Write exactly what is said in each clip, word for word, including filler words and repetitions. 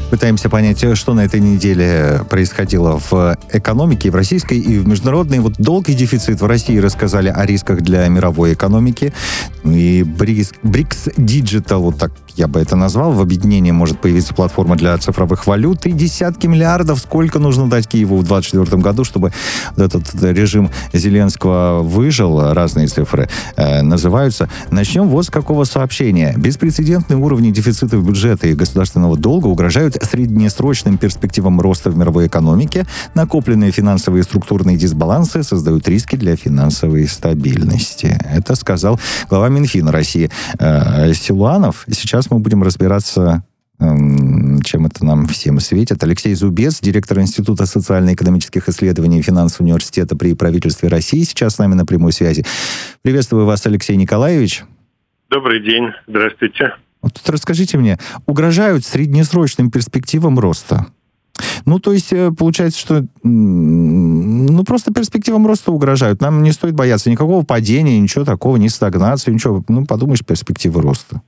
Пытаемся понять, что на этой неделе происходило в экономике, и в российской, и в международной. Вот долг и дефицит в России рассказали о рисках для мировой экономики. И брикс Digital, вот так я бы это назвал, в объединении может появиться платформа для цифровых валют. И десятки миллиардов сколько нужно дать Киеву в двадцать четвёртом году, чтобы этот режим Зеленского выжил. Разные цифры э, называются. Начнем вот с какого сообщения. Беспрецедентные уровни дефицита бюджета и государственного долга угрожают среднесрочным перспективам роста в мировой экономике. Накопленные финансовые и структурные дисбалансы создают риски для финансовой стабильности. Это сказал глава Минфина России э, Силуанов. Сейчас мы будем разбираться, э, чем это нам всем светит. Алексей Зубец, директор Института социально-экономических исследований и финансового университета при правительстве России, сейчас с нами на прямой связи. Приветствую вас, Алексей Николаевич. Добрый день, здравствуйте. Вот тут расскажите мне, угрожают среднесрочным перспективам роста? Ну, то есть, получается, что ну, просто перспективам роста угрожают. Нам не стоит бояться никакого падения, ничего такого, ни стагнации, ничего. Ну, подумаешь, перспективы роста.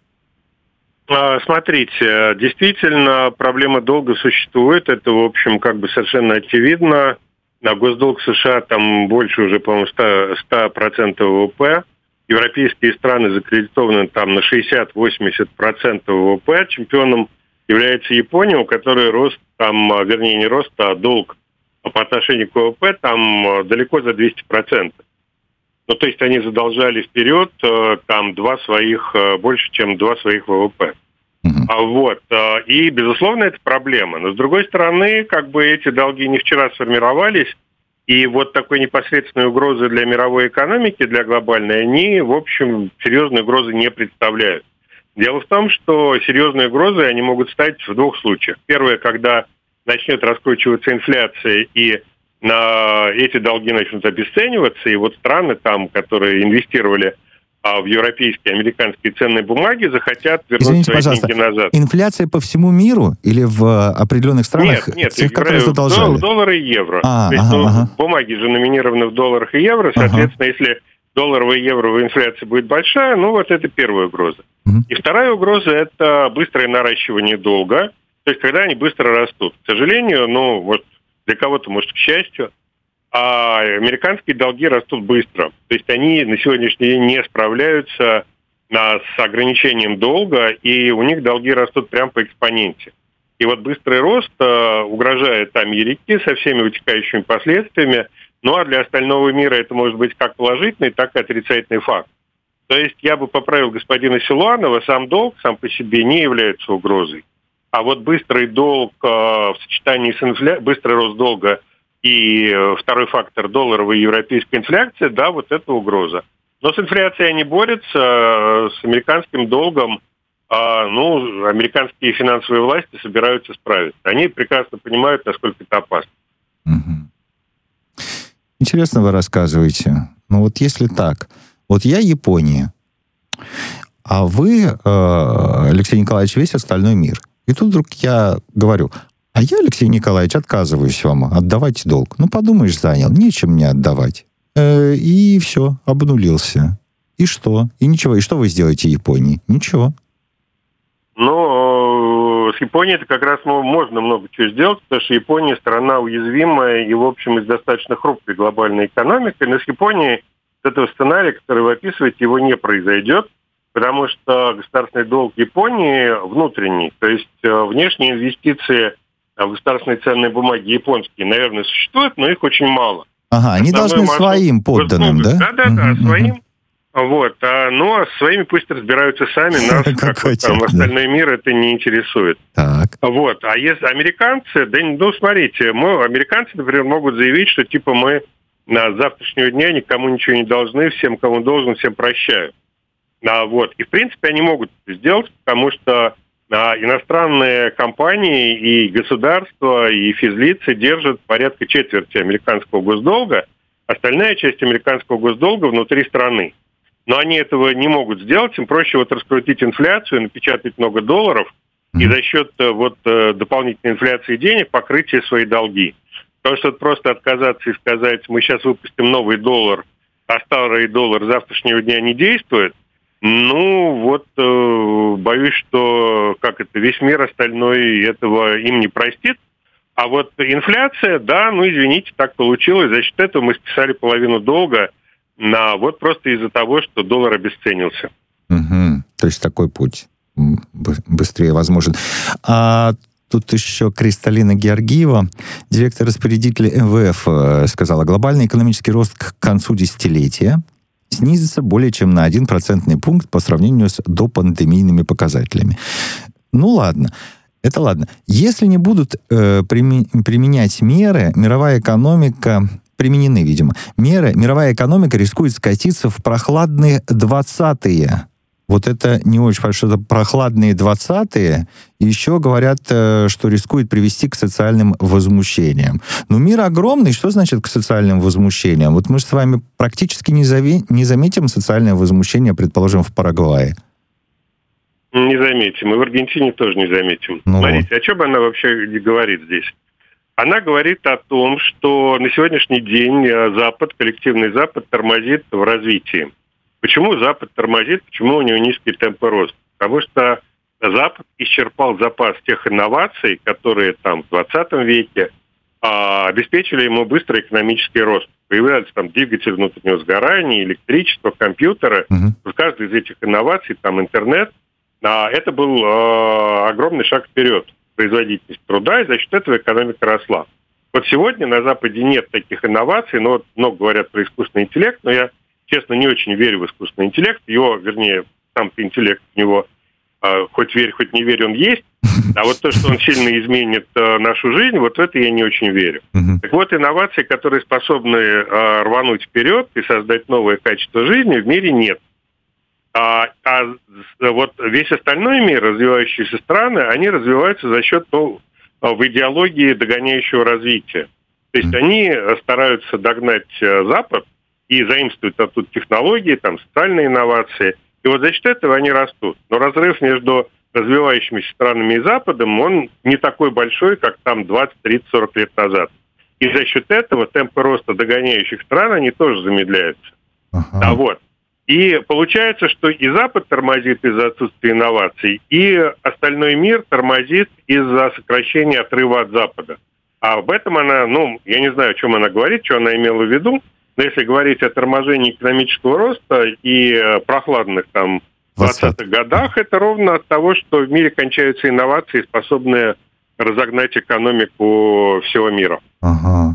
Смотрите, действительно, проблема долга существует. Это, в общем, как бы совершенно очевидно. На госдолг США там больше уже, по-моему, сто процентов ВВП. Европейские страны закредитованы там на шестьдесят-восемьдесят процентов ВВП. Чемпионом является Япония, у которой рост там, вернее, не рост, а долг по отношению к ВВП там далеко за двести процентов. Ну, то есть они задолжали вперед там два своих, больше, чем два своих ВВП. Uh-huh. Вот. И, безусловно, это проблема. Но, с другой стороны, как бы эти долги не вчера сформировались, и вот такой непосредственной угрозы для мировой экономики, для глобальной, они, в общем, серьезной угрозы не представляют. Дело в том, что серьезные угрозы, они могут стать в двух случаях. Первое, когда начнет раскручиваться инфляция, и на эти долги начнут обесцениваться, и вот страны там, которые инвестировали а, в европейские, американские ценные бумаги, захотят вернуть Извините, свои пожалуйста, деньги назад. Инфляция по всему миру или в определенных странах? Нет, нет, тех, которые задолжали? Доллары и евро. А, То есть, ага, ну, ага. бумаги же номинированы в долларах и евро, соответственно, ага. если долларовая и евровая инфляция будет большая, ну вот это первая угроза. Угу. И вторая угроза – это быстрое наращивание долга, то есть когда они быстро растут. К сожалению, ну вот для кого-то, может, к счастью, а американские долги растут быстро. То есть они на сегодняшний день не справляются на, с ограничением долга, и у них долги растут прямо по экспоненте. И вот быстрый рост э, угрожает Америке со всеми вытекающими последствиями, ну а для остального мира это может быть как положительный, так и отрицательный факт. То есть я бы поправил господина Силуанова, сам долг сам по себе не является угрозой. А вот быстрый долг э, в сочетании с инфляцией, быстрый рост долга и э, второй фактор долларовая и европейская инфляция, да, вот это угроза. Но с инфляцией они борются, э, с американским долгом, э, ну, американские финансовые власти собираются справиться. Они прекрасно понимают, насколько это опасно. Интересно вы рассказываете. Ну вот если так, вот я Япония, а вы, э, Алексей Николаевич, весь остальной мир. И тут вдруг я говорю, а я, Алексей Николаевич, отказываюсь вам, отдавайте долг. Ну, подумаешь, занял, нечем мне отдавать. Э, и все, обнулился. И что? И ничего. И что вы сделаете Японии? Ничего. Ну, с Японией это как раз можно много чего сделать, потому что Япония страна уязвимая и, в общем, из достаточно хрупкой глобальной экономики. Но с Японией этого сценария, который вы описываете, его не произойдет, потому что государственный долг Японии внутренний, то есть внешние инвестиции в государственные ценные бумаги японские, наверное, существуют, но их очень мало. Ага, они должны своим подданным, да? Да-да-да, своим. Вот, а, ну, а с своими пусть разбираются сами, нас, как вот, там, остальной мир, это не интересует. Так. Вот, а если американцы, да, ну, смотрите, мы, американцы, например, могут заявить, что, типа, мы на завтрашнего дня никому ничего не должны, всем, кому должен, всем прощаю. А, вот, и, в принципе, они могут это сделать, потому что а, иностранные компании и государства, и физлицы держат порядка четверти американского госдолга, остальная часть американского госдолга внутри страны. Но они этого не могут сделать, им проще вот раскрутить инфляцию, напечатать много долларов и за счет вот дополнительной инфляции денег покрыть все свои долги. Потому что просто отказаться и сказать, мы сейчас выпустим новый доллар, а старый доллар с завтрашнего дня не действует, Ну, вот э, боюсь, что как это, весь мир остальной этого им не простит. А вот инфляция, да, ну, извините, так получилось. За счет этого мы списали половину долга на вот просто из-за того, что доллар обесценился. Угу. То есть такой путь быстрее возможен. А тут еще Кристалина Георгиева, директор-распорядителя эм вэ эф, сказала, глобальный экономический рост к концу десятилетия снизится более чем на один процентный пункт по сравнению с допандемийными показателями. Ну ладно, это ладно. Если не будут э, прими- применять меры, мировая экономика... Применены, видимо. Меры, мировая экономика рискует скатиться в прохладные двадцатые. Вот это не очень хорошо, это прохладные двадцатые. И еще говорят, что рискует привести к социальным возмущениям. Но мир огромный, что значит к социальным возмущениям? Вот мы же с вами практически не, зави- не заметим социальное возмущение, предположим, в Парагвае. Не заметим. И в Аргентине тоже не заметим. Ну Смотрите, вот. о чем она вообще говорит здесь? Она говорит о том, что на сегодняшний день Запад, коллективный Запад, тормозит в развитии. Почему Запад тормозит? Почему у него низкий темп роста? Потому что Запад исчерпал запас тех инноваций, которые там в двадцатом веке а, обеспечили ему быстрый экономический рост. Появляются там двигатели внутреннего сгорания, электричество, компьютеры. Угу. В каждой из этих инноваций, там интернет, а, это был а, огромный шаг вперед. Производительность труда, и за счет этого экономика росла. Вот сегодня на Западе нет таких инноваций, но вот много говорят про искусственный интеллект, но я, честно, не очень верю в искусственный интеллект. Его, вернее, сам-то интеллект у него, э, хоть верь, хоть не верь, он есть. А вот то, что он сильно изменит э, нашу жизнь, вот в это я не очень верю. Uh-huh. Так вот, инновации, которые способны э, рвануть вперед и создать новое качество жизни, в мире нет. А, а вот весь остальной мир, развивающиеся страны, они развиваются за счет, ну, в идеологии догоняющего развития. То есть они стараются догнать Запад и заимствуют оттуда технологии, там, социальные инновации. И вот за счет этого они растут. Но разрыв между развивающимися странами и Западом, он не такой большой, как там двадцать, тридцать, сорок лет назад. И за счет этого темпы роста догоняющих стран, они тоже замедляются. Uh-huh. А вот. И получается, что и Запад тормозит из-за отсутствия инноваций, и остальной мир тормозит из-за сокращения отрыва от Запада. А об этом она, ну, я не знаю, о чем она говорит, что она имела в виду, но если говорить о торможении экономического роста и прохладных там двадцатых годах, это ровно от того, что в мире кончаются инновации, способные разогнать экономику всего мира. Ага.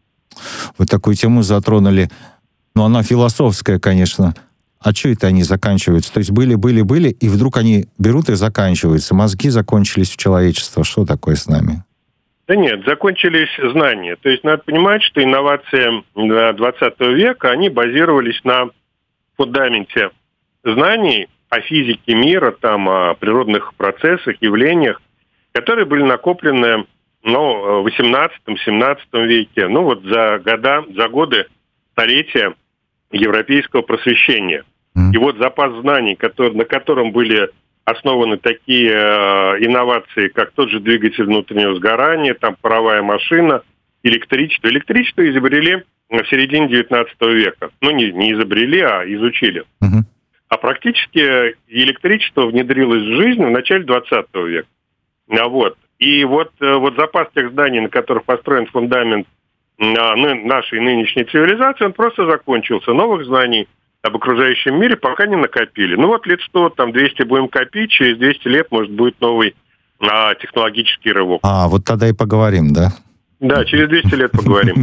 Вы такую тему затронули. Ну, она философская, конечно. А что это они заканчиваются? То есть были, были, были, и вдруг они берут и заканчиваются. Мозги закончились у человечества. Что такое с нами? Да нет, закончились знания. То есть надо понимать, что инновации двадцатого века, они базировались на фундаменте знаний о физике мира, там, о природных процессах, явлениях, которые были накоплены, ну, в восемнадцатом-семнадцатом веке, ну, вот за года, за годы, столетия европейского просвещения. Mm. И вот запас знаний, который, на котором были основаны такие э, инновации, как тот же двигатель внутреннего сгорания, там паровая машина, электричество. Электричество изобрели в середине девятнадцатого века. Ну, не, не изобрели, а изучили. Mm-hmm. А практически электричество внедрилось в жизнь в начале двадцатого века. А вот. И вот, вот запас тех знаний, на которых построен фундамент нашей нынешней цивилизации, он просто закончился. Новых знаний об окружающем мире пока не накопили. Ну вот лет сто, там двести будем копить, через двести лет, может, будет новый а, технологический рывок. А, вот тогда и поговорим, да? Да, через двести лет поговорим,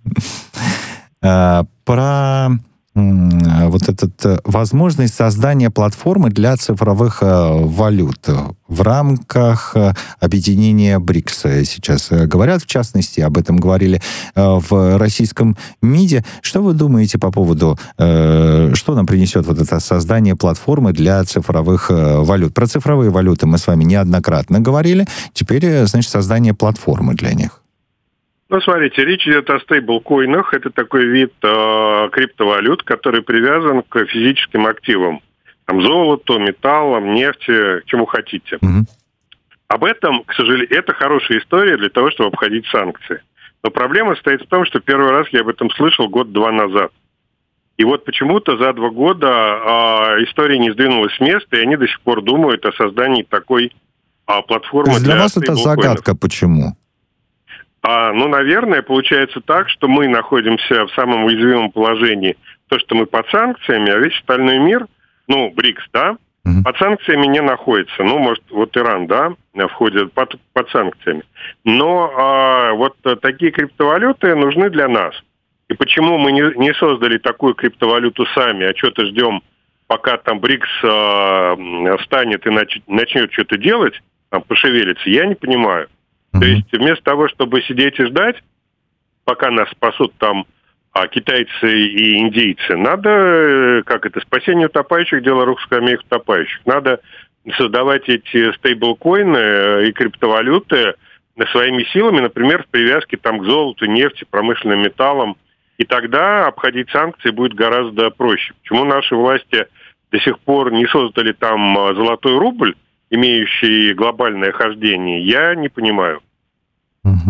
да. Про вот эту возможность создания платформы для цифровых валют в рамках объединения брикс. Сейчас говорят, в частности, об этом говорили в российском МИДе. Что вы думаете по поводу, что нам принесет вот это создание платформы для цифровых валют? Про цифровые валюты мы с вами неоднократно говорили. Теперь, значит, создание платформы для них. Ну, смотрите, речь идет о стейблкоинах. Это такой вид э, криптовалют, который привязан к физическим активам. Там золоту, металлам, нефти, чему хотите. Mm-hmm. Об этом, к сожалению, это хорошая история для того, чтобы обходить санкции. Но проблема состоит в том, что первый раз я об этом слышал год-два назад. И вот почему-то за два года а, история не сдвинулась с места, и они до сих пор думают о создании такой а, платформы. То есть для для вас это загадка, почему? А, ну, наверное, получается так, что мы находимся в самом уязвимом положении. То, что мы под санкциями, а весь остальной мир, ну, БРИКС, да, mm-hmm. под санкциями не находится. Ну, может, вот Иран, да, входит под, под санкциями. Но а, вот такие криптовалюты нужны для нас. И почему мы не, не создали такую криптовалюту сами, а что-то ждем, пока там БРИКС а, встанет и нач, начнет что-то делать, там, пошевелиться, я не понимаю. Mm-hmm. То есть вместо того, чтобы сидеть и ждать, пока нас спасут там а, китайцы и индейцы, надо, как это, спасение утопающих, дело рук скамеек утопающих. Надо создавать эти стейблкоины и криптовалюты своими силами, например, в привязке там, к золоту, нефти, промышленным металлам. И тогда обходить санкции будет гораздо проще. Почему наши власти до сих пор не создали там золотой рубль, имеющий глобальное хождение, я не понимаю. Угу.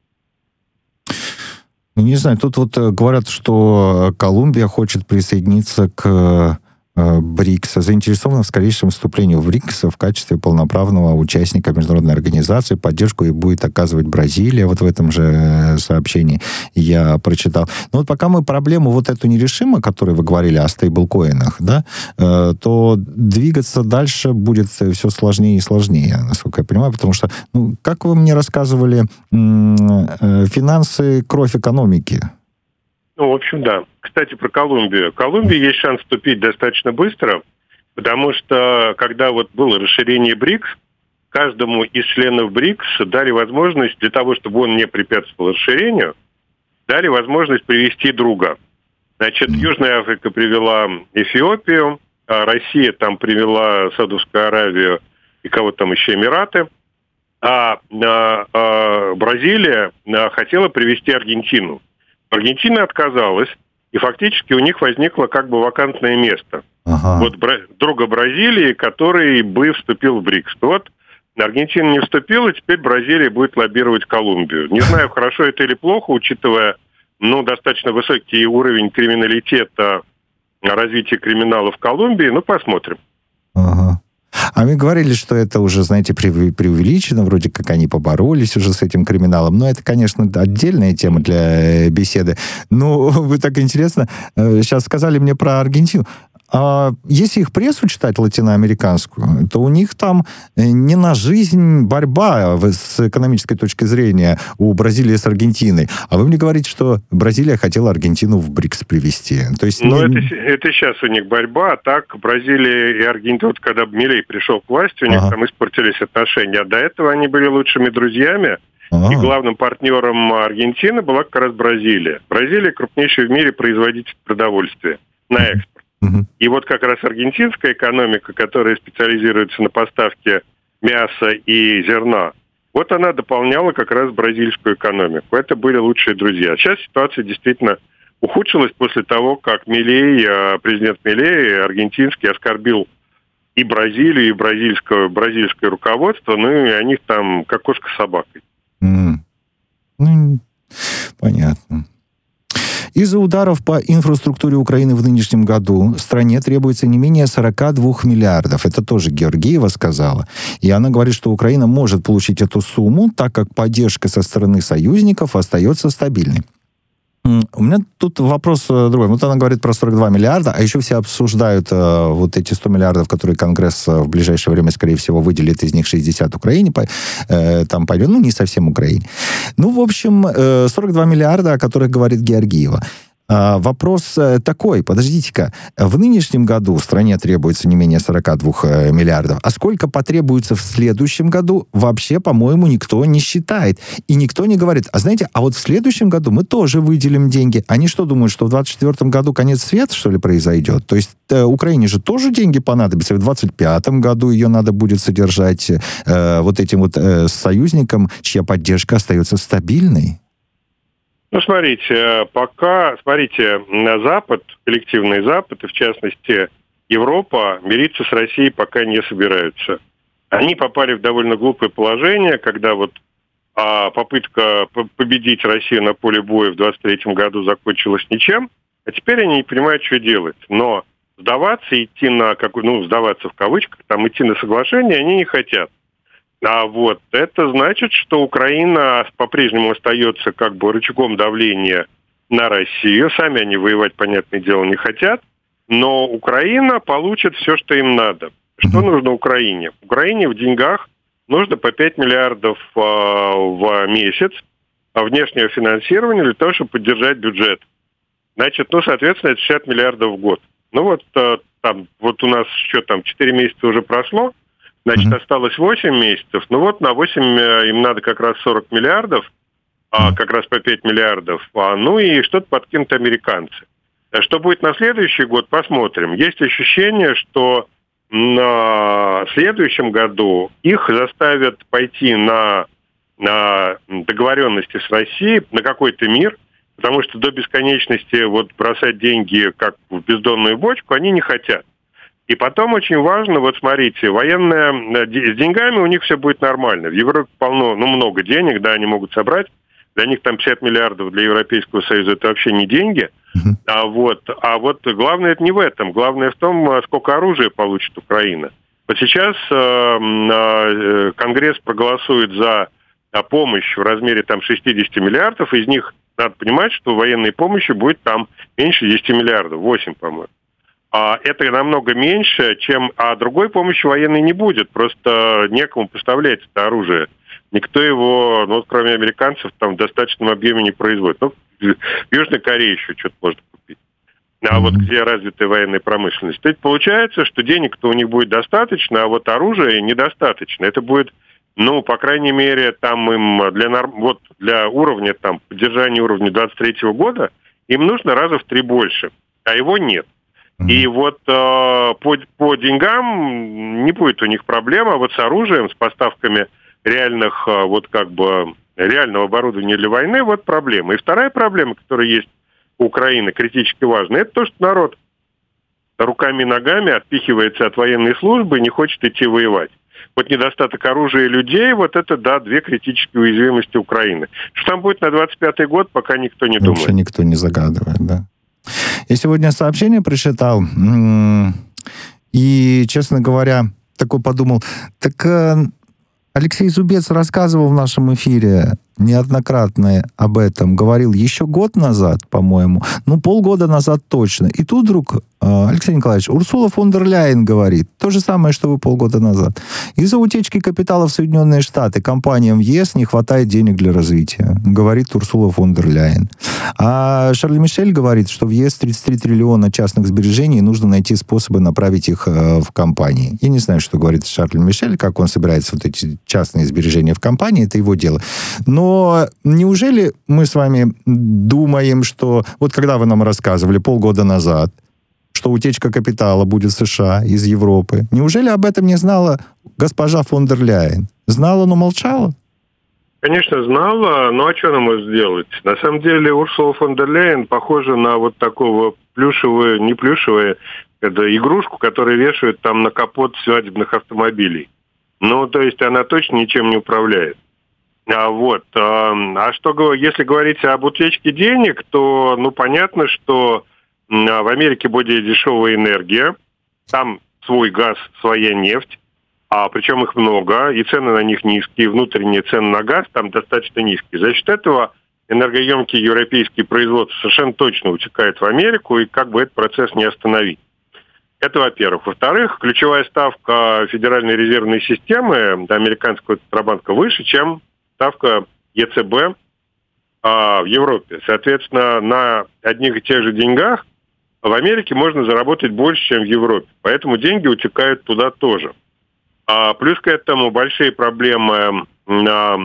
Ну, не знаю, тут вот говорят, что Колумбия хочет присоединиться к БРИКС, заинтересована в скорейшем вступлении в БРИКС в качестве полноправного участника международной организации. Поддержку ей будет оказывать Бразилия, вот в этом же сообщении я прочитал. Но вот пока мы проблему вот эту не решим, о которой вы говорили, о стейблкоинах, да, то двигаться дальше будет все сложнее и сложнее, насколько я понимаю, потому что, ну, как вы мне рассказывали, финансы — кровь экономики. Ну, в общем, да. Кстати, про Колумбию. В Колумбии есть шанс вступить достаточно быстро, потому что, когда вот было расширение БРИКС, каждому из членов БРИКС дали возможность, для того, чтобы он не препятствовал расширению, дали возможность привести друга. Значит, Южная Африка привела Эфиопию, а Россия там привела Саудовскую Аравию и кого там еще, Эмираты, а, а, а Бразилия а, хотела привести Аргентину. Аргентина отказалась, и фактически у них возникло как бы вакантное место. Ага. Вот бра- друга Бразилии, который бы вступил в БРИКС. Вот Аргентина не вступила, теперь Бразилия будет лоббировать Колумбию. Не знаю, хорошо это или плохо, учитывая, ну, достаточно высокий уровень криминалитета, развития криминала в Колумбии. Ну, посмотрим. Ага. А мы говорили, что это уже, знаете, преувеличено, вроде как они поборолись уже с этим криминалом. Но это, конечно, отдельная тема для беседы. Ну, вы так интересно сейчас сказали мне про Аргентину. А если их прессу читать латиноамериканскую, то у них там не на жизнь борьба с экономической точки зрения у Бразилии с Аргентиной. А вы мне говорите, что Бразилия хотела Аргентину в БРИКС привести. То есть, ну, не... это, это сейчас у них борьба, а так Бразилия и Аргентина, вот когда Милей пришел к власти, у них ага. там испортились отношения. А до этого они были лучшими друзьями. Ага. И главным партнером Аргентины была как раз Бразилия. Бразилия крупнейший в мире производитель продовольствия на экспорт. И вот как раз аргентинская экономика, которая специализируется на поставке мяса и зерна, вот она дополняла как раз бразильскую экономику. Это были лучшие друзья. Сейчас ситуация действительно ухудшилась после того, как Милей, президент Милей, аргентинский, оскорбил и Бразилию, и бразильское, бразильское руководство, ну и они там как кошка с собакой. Mm. Mm. Понятно. Из-за ударов по инфраструктуре Украины в нынешнем году стране требуется не менее сорок два миллиардов. Это тоже Георгиева сказала. И она говорит, что Украина может получить эту сумму, так как поддержка со стороны союзников остается стабильной. У меня тут вопрос другой. Вот она говорит про сорок два миллиарда, а еще все обсуждают э, вот эти сто миллиардов, которые Конгресс в ближайшее время, скорее всего, выделит, из них шестьдесят Украине, по, э, там пойдет, ну, не совсем Украине. Ну, в общем, э, сорок два миллиарда, о которых говорит Георгиева. А, вопрос такой, подождите-ка, в нынешнем году в стране требуется не менее сорок два миллиардов, а сколько потребуется в следующем году, вообще, по-моему, никто не считает. И никто не говорит, а знаете, а вот в следующем году мы тоже выделим деньги. Они что думают, что в двадцать четвёртом году конец света, что ли, произойдет? То есть э, Украине же тоже деньги понадобятся, в двадцать пятом году ее надо будет содержать э, вот этим вот э, союзникам, чья поддержка остается стабильной. Ну, смотрите, пока, смотрите, на Запад, коллективный Запад, и в частности Европа, мириться с Россией пока не собираются. Они попали в довольно глупое положение, когда вот а, попытка победить Россию на поле боя в двадцать третьем году закончилась ничем, а теперь они не понимают, что делать. Но сдаваться, идти на, какую, ну, сдаваться в кавычках, там идти на соглашение они не хотят. А вот это значит, что Украина по-прежнему остается как бы рычагом давления на Россию. Сами они воевать, понятное дело, не хотят. Но Украина получит все, что им надо. Что mm-hmm. нужно Украине? Украине в деньгах нужно по пять миллиардов э, в месяц внешнего финансирования для того, чтобы поддержать бюджет. Значит, ну, соответственно, это шестьдесят миллиардов в год. Ну вот э, там, вот у нас что там, четыре месяца уже прошло, значит, mm-hmm. осталось восемь месяцев. Ну вот на восемь э, им надо как раз сорок миллиардов, а, как раз по пять миллиардов. А, ну и что-то подкинут американцы. Что будет на следующий год, посмотрим. Есть ощущение, что на следующем году их заставят пойти на, на договоренности с Россией, на какой-то мир, потому что до бесконечности вот бросать деньги как в бездонную бочку они не хотят. И потом очень важно, вот смотрите, военная, с деньгами у них все будет нормально. В Европе полно, ну много денег, да, они могут собрать. Для них там пятьдесят миллиардов для Европейского Союза это вообще не деньги. Uh-huh. А, вот, а вот главное это не в этом. Главное в том, сколько оружия получит Украина. Вот сейчас э, э, Конгресс проголосует за помощь в размере там шестьдесят миллиардов. Из них надо понимать, что военной помощи будет там меньше десять миллиардов, восемь, по-моему. А это намного меньше, чем... А другой помощи военной не будет. Просто некому поставлять это оружие. Никто его, ну, кроме американцев, там в достаточном объеме не производит. Ну, в Южной Корее еще что-то можно купить. А mm-hmm. вот где развитая военная промышленность. То есть получается, что денег-то у них будет достаточно, а вот оружия недостаточно. Это будет, ну, по крайней мере, там им для, вот, для уровня, там, поддержания уровня двадцать третьего года им нужно раза в три больше, а его нет. Mm-hmm. И вот э, по, по деньгам не будет у них проблем, а вот с оружием, с поставками реальных, вот как бы, реального оборудования для войны, вот проблема. И вторая проблема, которая есть у Украины, критически важная, это то, что народ руками и ногами отпихивается от военной службы и не хочет идти воевать. Вот недостаток оружия и людей, вот это, да, две критические уязвимости Украины. Что там будет на двадцать пятый год, пока никто не думает. Вообще никто не загадывает, да. Я сегодня сообщение прочитал, и, честно говоря, такой подумал, так... Алексей Зубец рассказывал в нашем эфире неоднократно об этом, говорил еще год назад, по-моему, ну, полгода назад точно. И тут вдруг, Алексей Николаевич, Урсула фон дер Ляйен говорит то же самое, что вы полгода назад. Из-за утечки капитала в Соединенные Штаты компаниям в ЕС не хватает денег для развития, говорит Урсула фон дер Ляйен. А Шарль Мишель говорит, что в ЕС тридцать три триллиона частных сбережений, и нужно найти способы направить их в компании. Я не знаю, что говорит Шарль Мишель, как он собирается вот эти частные сбережения в компании, это его дело. Но неужели мы с вами думаем, что... Вот когда вы нам рассказывали полгода назад, что утечка капитала будет в США из Европы, неужели об этом не знала госпожа фон дер Ляйен? Знала, но молчала? Конечно, знала, но а что она может сделать? На самом деле Урсула фон дер Ляйен похожа на вот такого плюшевую, не плюшевую, это игрушку, которую вешают там на капот свадебных автомобилей. Ну, то есть она точно ничем не управляет. А вот, а, а что, если говорить об утечке денег, то, ну, понятно, что в Америке более дешевая энергия, там свой газ, своя нефть, а причем их много, и цены на них низкие, внутренние цены на газ там достаточно низкие. За счет этого энергоемкие европейские производства совершенно точно утекают в Америку, и как бы этот процесс не остановить. Это, во-первых. Во-вторых, ключевая ставка Федеральной резервной системы американского Центробанка выше, чем ставка ЕЦБ а, в Европе. Соответственно, на одних и тех же деньгах в Америке можно заработать больше, чем в Европе. Поэтому деньги утекают туда тоже. А плюс к этому большие проблемы а,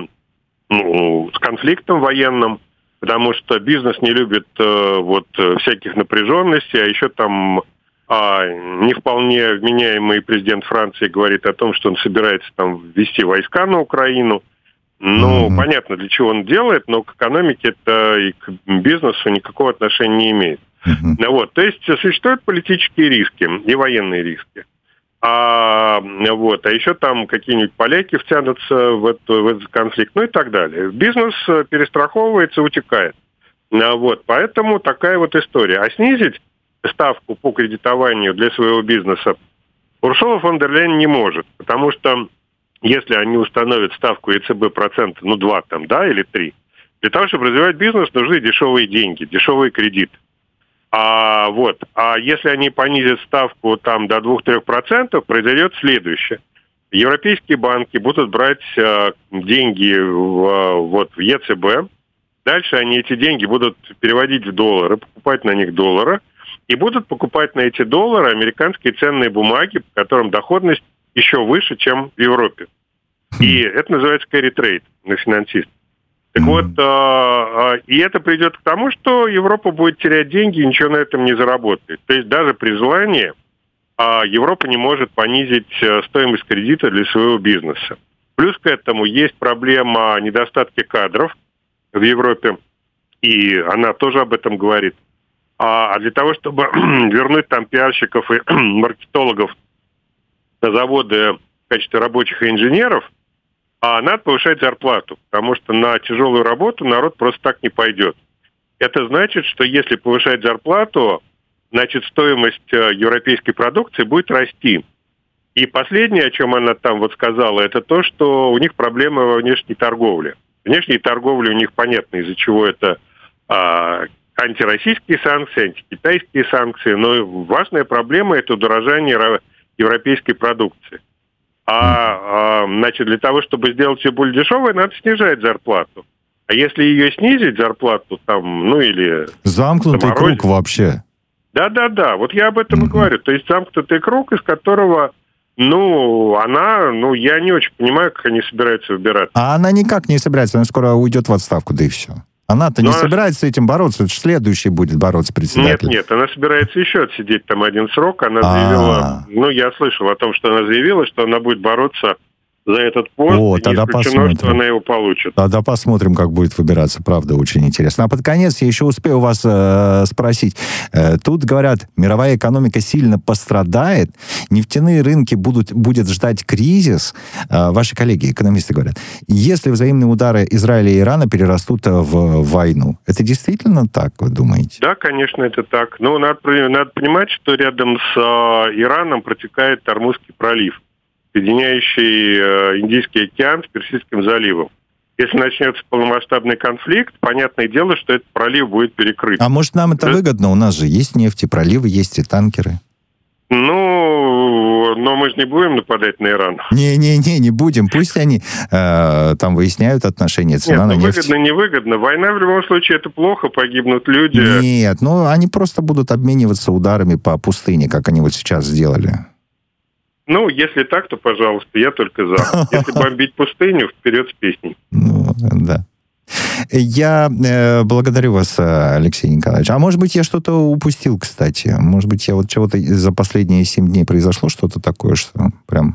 ну, с конфликтом военным, потому что бизнес не любит а, вот, всяких напряженностей, а еще там а, не вполне вменяемый президент Франции говорит о том, что он собирается там ввести войска на Украину. Ну, mm-hmm. понятно, для чего он делает, но к экономике это и к бизнесу никакого отношения не имеет. Mm-hmm. Вот, то есть существуют политические риски и военные риски. А, вот, а еще там какие-нибудь поляки втянутся в, это, в этот конфликт, ну и так далее. Бизнес перестраховывается, утекает. Вот, поэтому такая вот история. А снизить ставку по кредитованию для своего бизнеса Урсула фон дер Ляйен не может, потому что если они установят ставку ЕЦБ процента, ну, два там, да, или три, для того, чтобы развивать бизнес, нужны дешевые деньги, дешевые кредиты. А, вот, а если они понизят ставку там до двух-трёх процентов, произойдет следующее. Европейские банки будут брать э, деньги в, вот, в ЕЦБ, дальше они эти деньги будут переводить в доллары, покупать на них доллары, и будут покупать на эти доллары американские ценные бумаги, по которым доходность еще выше, чем в Европе. И это называется carry trade на финансист. Так вот, э, э, и это придет к тому, что Европа будет терять деньги и ничего на этом не заработает. То есть даже при желании э, Европа не может понизить э, стоимость кредита для своего бизнеса. Плюс к этому есть проблема недостатка кадров в Европе, и она тоже об этом говорит. А для того, чтобы вернуть там пиарщиков и маркетологов на заводы в качестве рабочих и инженеров, а надо повышать зарплату, потому что на тяжелую работу народ просто так не пойдет. Это значит, что если повышать зарплату, значит, стоимость европейской продукции будет расти. И последнее, о чем она там вот сказала, это то, что у них проблемы во внешней торговле. Внешней торговле у них понятно, из-за чего это а, антироссийские санкции, антикитайские санкции, но важная проблема – это удорожание европейской продукции. А, а, значит, для того, чтобы сделать ее более дешевой, надо снижать зарплату. А если ее снизить, зарплату там, ну или... Замкнутый заморозить... круг вообще. Да-да-да, вот я об этом mm-hmm. и говорю. То есть замкнутый круг, из которого, ну, она, ну, я не очень понимаю, как они собираются выбираться. А она никак не собирается, она скоро уйдет в отставку, да и все. Она-то Но не она... собирается с этим бороться, это же следующий будет бороться председатель. Нет, нет, она собирается еще отсидеть там один срок. Она заявила, А-а-а. ну, я слышал о том, что она заявила, что она будет бороться за этот пост. О, и тогда не исключено, посмотрим. что она его получит. Тогда посмотрим, как будет выбираться. Правда, очень интересно. А под конец я еще успею вас э, спросить. Э, тут, говорят, мировая экономика сильно пострадает, нефтяные рынки будут, будет ждать кризис. Э, ваши коллеги, экономисты, говорят, если взаимные удары Израиля и Ирана перерастут в войну. Это действительно так, вы думаете? Да, конечно, это так. Но надо, надо понимать, что рядом с э, Ираном протекает Тормузский пролив, соединяющий э, Индийский океан с Персидским заливом. Если начнется полномасштабный конфликт, понятное дело, что этот пролив будет перекрыт. А может, нам это да? выгодно? У нас же есть нефть, и проливы, есть и танкеры. Ну, но мы же не будем нападать на Иран. Не-не-не, не будем. Пусть они э, там выясняют отношения, цена Нет, на ну, нефть. выгодно, невыгодно. Война в любом случае это плохо, погибнут люди. Нет, ну они просто будут обмениваться ударами по пустыне, как они вот сейчас сделали. Ну, если так, то, пожалуйста, я только за. Если бомбить пустыню, вперед с песней. Ну, да. Я э, благодарю вас, Алексей Николаевич. А может быть, я что-то упустил, кстати? Может быть, я вот чего-то за последние семь дней произошло что-то такое, что прям...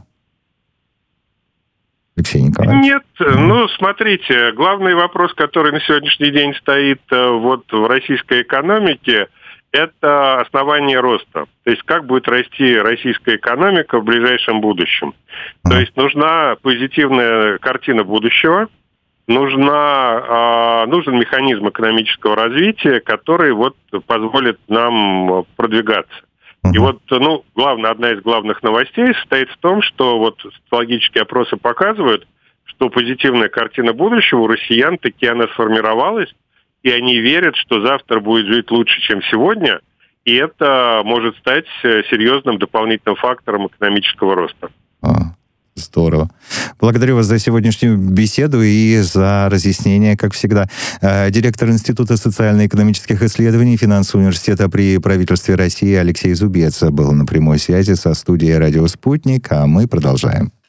Алексей Николаевич? Нет, mm-hmm. ну, смотрите, главный вопрос, который на сегодняшний день стоит вот в российской экономике, это основание роста. То есть как будет расти российская экономика в ближайшем будущем. Mm-hmm. То есть нужна позитивная картина будущего, нужна, э, нужен механизм экономического развития, который вот позволит нам продвигаться. Mm-hmm. И вот, ну, главное, одна из главных новостей состоит в том, что вот социологические опросы показывают, что позитивная картина будущего у россиян таки она сформировалась, и они верят, что завтра будет жить лучше, чем сегодня, и это может стать серьезным дополнительным фактором экономического роста. А, здорово. Благодарю вас за сегодняшнюю беседу и за разъяснение, как всегда. Директор Института социально-экономических исследований Финансового университета при правительстве России Алексей Зубец был на прямой связи со студией «Радио Спутник», а мы продолжаем.